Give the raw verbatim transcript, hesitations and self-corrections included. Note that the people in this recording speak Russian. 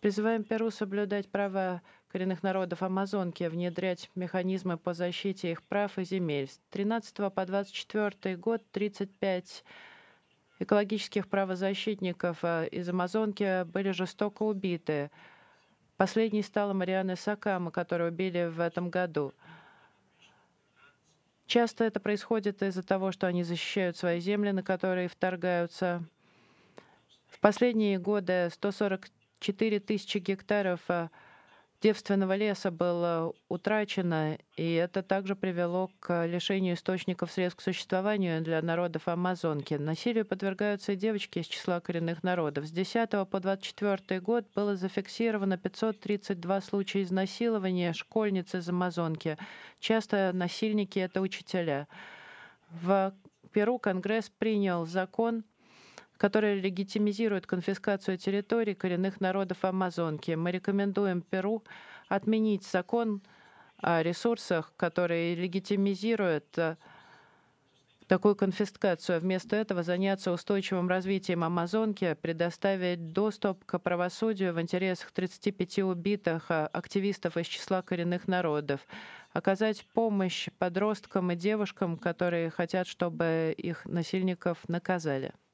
Призываем Перу соблюдать права коренных народов Амазонки, внедрять механизмы по защите их прав и земель. С тринадцатого по двадцать четвёртый год тридцать пять экологических правозащитников э, из Амазонки были жестоко убиты. Последней стала Мариана Сакама, которую убили в этом году. Часто это происходит из-за того, что они защищают свои земли, на которые вторгаются. В последние годы сто сорок четыре тысячи гектаров э, девственного леса было утрачено, и это также привело к лишению источников средств к существованию для народов Амазонки. Насилию подвергаются и девочки из числа коренных народов. С десятого по двадцать четвёртый год было зафиксировано пятьсот тридцать два случая изнасилования школьниц из Амазонки. Часто насильники — это учителя. В Перу Конгресс принял закон, который легитимизирует конфискацию территорий коренных народов Амазонки. Мы рекомендуем Перу отменить закон о ресурсах, который легитимизирует э, такую конфискацию. Вместо этого заняться устойчивым развитием Амазонки, предоставить доступ к правосудию в интересах тридцати пяти убитых э, активистов из числа коренных народов, оказать помощь подросткам и девушкам, которые хотят, чтобы их насильников наказали.